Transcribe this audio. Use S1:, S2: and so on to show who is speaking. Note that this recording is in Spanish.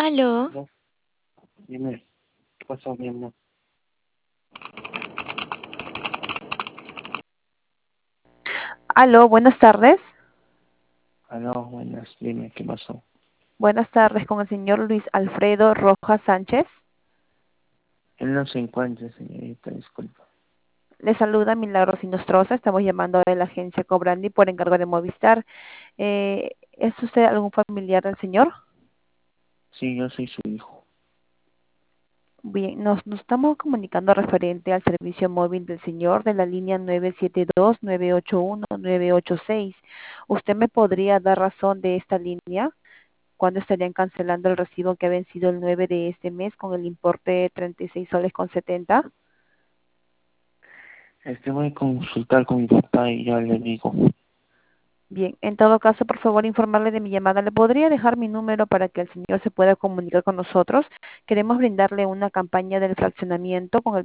S1: Aló,
S2: No, dime, ¿qué pasó, mi amor?
S3: Aló, buenas tardes.
S2: Aló, buenas, dime, ¿qué pasó?
S3: Buenas tardes con el señor Luis Alfredo Rojas Sánchez.
S2: Él no se encuentra, señorita, disculpa.
S3: Le saluda Milagros Inostroza. Estamos llamando de la agencia Cobrandi por encargo de Movistar. ¿Es usted algún familiar del señor?
S2: Sí, yo soy su hijo.
S3: Bien, nos estamos comunicando referente al servicio móvil del señor de la línea 972-981-986. ¿Usted me podría dar razón de esta línea? ¿Cuándo estarían cancelando el recibo que ha vencido el 9 de este mes con el importe de 36 soles con 70?
S2: Voy a consultar con mi papá y ya le digo.
S3: Bien, en todo caso, por favor, informarle de mi llamada. ¿Le podría dejar mi número para que el señor se pueda comunicar con nosotros? Queremos brindarle una campaña del fraccionamiento con el